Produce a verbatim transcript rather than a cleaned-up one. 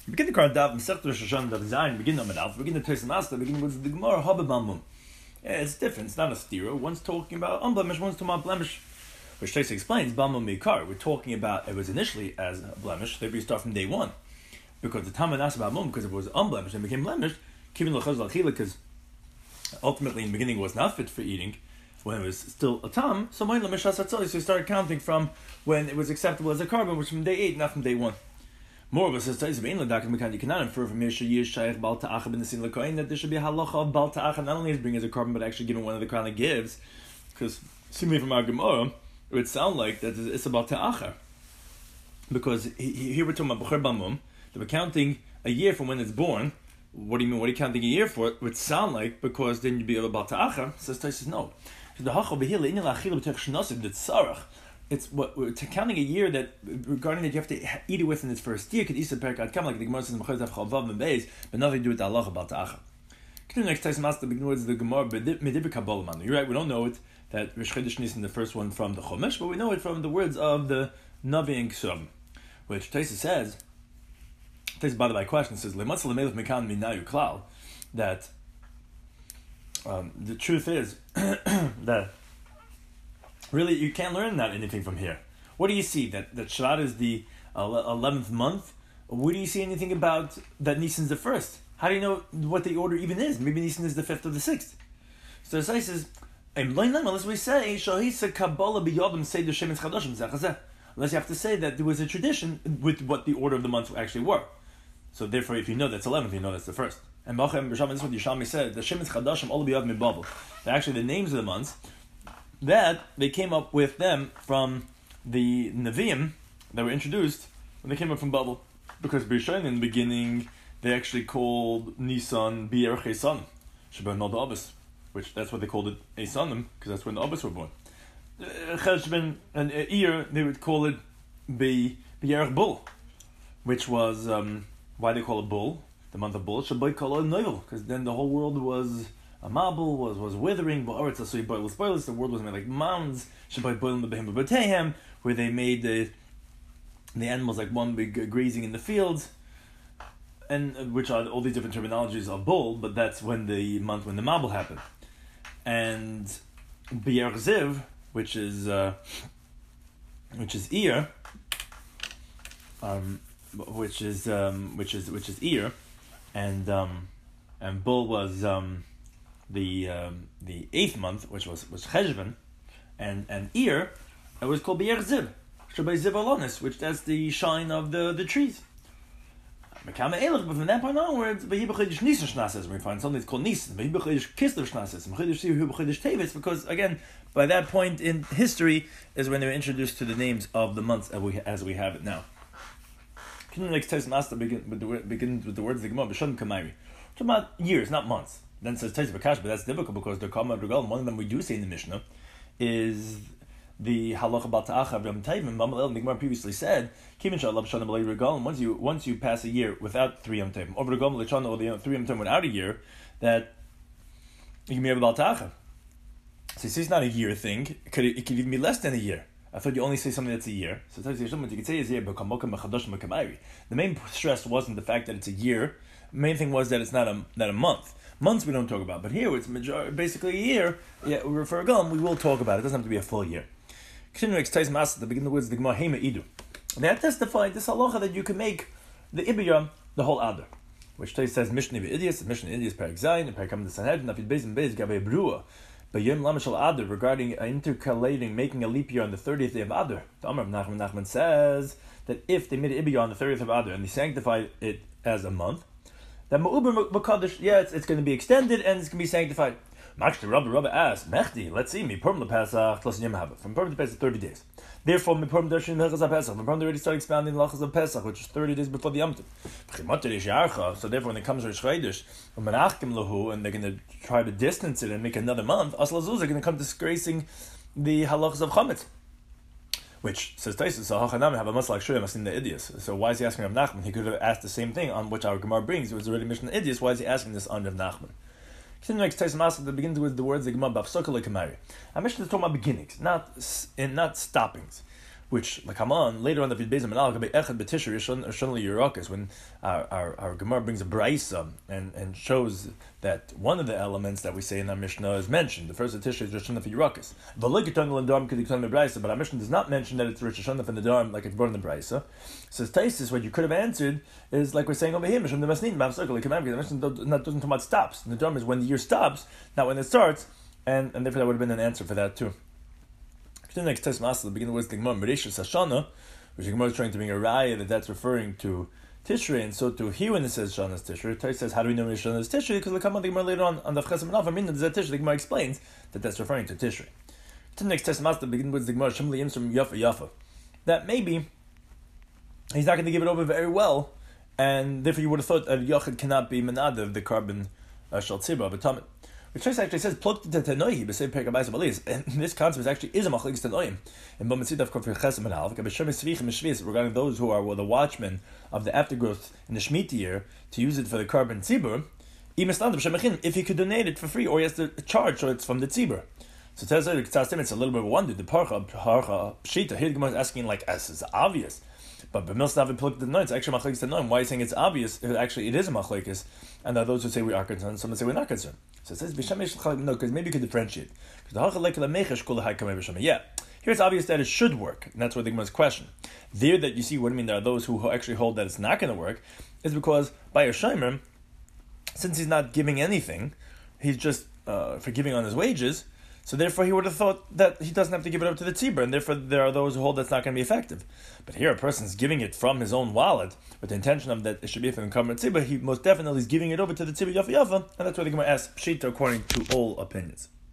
Begin the Quran Daf Masechta Rosh Hashanah Daf Zayin. Begin Amud Alf. Begin the Tosfos Master. Begin with the Gemara Haba Bamum. Yeah, it's different. It's not a stira. One's talking about unblemished. One's talking about blemish. Which Tosfos explains Bamum Meikar. We're talking about it was initially as a blemish. Therefore, you start from day one, because the Tama Nasa Bamum, because it was unblemished and became blemished. Kivin Lachaz Lachila, because ultimately in the beginning it was not fit for eating when it was still a tam. So when the Mishas Hatzali, so you started counting from when it was acceptable as a carbon, which from day eight, not from day one. Moreover, says Taisa Bein Ladak Mekan, you cannot infer from Yesha Yish Shaykh Bal Ta'acha Ben Nesin Lekoin that there should be a halacha of Bal Ta'acha not only as bringing as a carbon, but actually giving one of the crown it gives. Because seemingly from our Gemara, it would sound like that it's about Ta'acha. Because here we're talking about B'cher Bamum, that we're counting a year from when it's born. What do you mean? What are you counting a year for? It would sound like because then you'd be about Ta'acha. Says Taisa, no. The Hacha Behila in Lachila B'tech Shnosim the Tzarach. It's what we're counting a year that regarding that you have to eat it within its first year. Could Isa Perkat come like the Gemara says in Mechaz Chavav and Beis, but nothing to do with Allah about Ta'acha. Continue next time, Master ignores the Gemara Medibik Kabbalah Man. You're right. We don't know it that Rosh Chodesh Nisan the first one from the Chumash, but we know it from the words of the Navi and Ksum, which Taisa says. Taisa by the by question says Lematzel Lemelech Mekan Minayu Klal, that um, the truth is that. Really, you can't learn that anything from here. What do you see? That that Shvat is the eleventh month? What do you see anything about that Nisan's the first? How do you know what the order even is? Maybe Nisan is the fifth or the sixth. So the Sai says, unless we say, Shahisa Kabbalah B'Yodam say the Shemitz Chadoshim Zechazeh. Unless you have to say that there was a tradition with what the order of the months actually were. So therefore, if you know that's eleventh, you know that's the first. And Bachem B'Shav, this is what Yishami said, the Shemitz Chadoshim all B'Yod Mibabel. Actually, the names of the months, that they came up with them from the Nevi'im that were introduced when they came up from Babel. Because B'Rishayin in the beginning, they actually called Nisan B'Yerech Esan, Sheba Nod Abbas, which that's what they called it Esanim, because that's when the Abbas were born. Cheshben and Eir, they would call it B'Yerech Bull, which was, um, why they call it Bull, the month of Bull, Sheba Kol Novel, because then the whole world was a marble was was withering, but or it's a boilers boilers. The world was made like mounds. Shabbat boiling the behemoth b'tehem, where they made the the animals like one big uh, grazing in the fields, and uh, which are all these different terminologies of bull. But that's when the month when the marble happened, and B'Yer Ziv, which is uh, which is ear, um, which is um, which is which is ear, and um, and bull was um. the um, the eighth month, which was was Cheshvan, and and Eir, it was called B'Yer Ziv, Shabbai Ziv Alonis, which that's the shine of the, the trees. But from that point onwards, we find something that's called Nisan, because again, by that point in history is when they were introduced to the names of the months as we as we have it now. Next test master begin with the begins with the words the Gemara B'Shem Kamayri. Talking about years, not months. Then says Taisa B'Kash, but that's difficult because the Kama Regal, one of them we do say in the Mishnah, is the Halacha Bal Ta'acha B'Yom Tovim. Mamalel, the Gemara previously said, Kim Inshallah B'Shana B'Lei Regal, once you once you pass a year without three Yom Tovim, over Regal L'Shana or the three Yom Tovim without a year, that you can be able Bal Ta'acha. So you say it's not a year thing. It could it could even be less than a year. I thought you only say something that's a year. So what you could say is here, the main stress wasn't the fact that it's a year. The main thing was that it's not a not a month. Months we don't talk about, but here it's major- basically a year. Yeah, for a gum we will talk about it. It doesn't have to be a full year. Continuing to Master, the beginning of the words the Gemara Hema Idu. They have testified this halacha that you can make the Ibiyah the whole Adar, which Tais says Mishnah Idias, Mishnah Idias Perik Zayin, and Perik Kam the Sanhedrin, Nafid Beis and Beis Gabe Brua. But Yom Lamashal Adar regarding intercalating, making a leap year on the thirtieth day of Adar. The Amar of Nachman Nachman says that if they made an Ibiyah on the thirtieth of Adar and they sanctified it as a month, that Ma'uber Makadish, yeah, it's, it's going to be extended and it's going to be sanctified. Actually, Rabbi Rabbi asked, Mechdi, let's see, me Purim Pesach, plus Yom Haba. From Purim to Pesach, thirty days. Therefore, me Purim Darshin Lechaz Pesach. From Purim, they already start expounding the Lechaz of Pesach, which is thirty days before the Yom Tov. So therefore, when it comes to Rosh Chodesh, and they're going to try to distance it and make another month, Asla Zuz are going to come disgracing the halachas of Chametz. Which says Taisus, so Hachanami have a much like Shuyam in the Idias. So why is he asking Rav Nachman? He could have asked the same thing on which our Gemara brings. It was already mentioned in Idias. Why is he asking this on Rav Nachman? Continue next Taisus Master that begins with the words the Gemara Bafsokah Lekamari. I mentioned to talk about beginnings, not in not stoppings. which, like, come on, later on the Bezim and Al, Echad B'Tishrei Rishon Yerakis, when our, our, our Gemara brings a Braisa and, and shows that one of the elements that we say in our Mishnah is mentioned. The first of Tishrei is Rosh Hashanah for Yerakis. But our Mishnah does not mention that it's Rosh Hashanah for Nedarim, like it's born in the Braisa. Says Taisus, what you could have answered is like we're saying over here, Mishum the Masnin, Mav Circle, like the Mishnah doesn't talk about stops. Nedarim is when the year stops, not when it starts, and, and therefore that would have been an answer for that too. The next test master, the beginning was the Gemara Mereshus Hashana, which the Gemara is trying to bring a raya that that's referring to Tishrei, and so to here when it says Shana is Tishrei, Tais says, how do we know Shana is Tishrei? Because we'll come on the Gemara later on on the Chesem and Alpha, meaning that Tishrei, the Gemara explains that that's referring to Tishrei. The next test master, the beginning was the Gemara Shemli Yimsum Yafa Yafa, that maybe he's not going to give it over very well, and therefore you would have thought that Yochid cannot be Menadav, the carbon uh, Shal Tzibra, but Tamit. Which actually says plucked to Tanoihi, but say Perkabayis Balis. And this concept is actually is a machlekes Tanoim. And Bamitzid Kofir Chesem and Alv, regarding those who are well, the watchmen of the aftergrowth in the Shemitah year to use it for the carbon tzibur. If he could donate it for free, or he has to charge, so it's from the tzibur. So it says it's a little bit of a wonder. The parcha parcha pshita. Here the Gemara is asking like, as is obvious. But B'milstav and plucked the no, it's actually machlekes Tanoim. Why are you saying it's obvious? It actually, it is a machlekes, and there are those who say we are concerned. Some say we're not concerned. So it says no, because maybe you could differentiate. Because yeah, here it's obvious that it should work, and that's what the Gemara's question. There, that you see, what I mean, there are those who actually hold that it's not going to work, is because by a shomer, since he's not giving anything, he's just uh, forgiving on his wages. So therefore, he would have thought that he doesn't have to give it up to the tzibur, and therefore there are those who hold that's not going to be effective. But here, a person's giving it from his own wallet with the intention of that it should be for the common tzibur. He most definitely is giving it over to the tzibur yafa yafa, and that's why the Gemara asks pshita according to all opinions.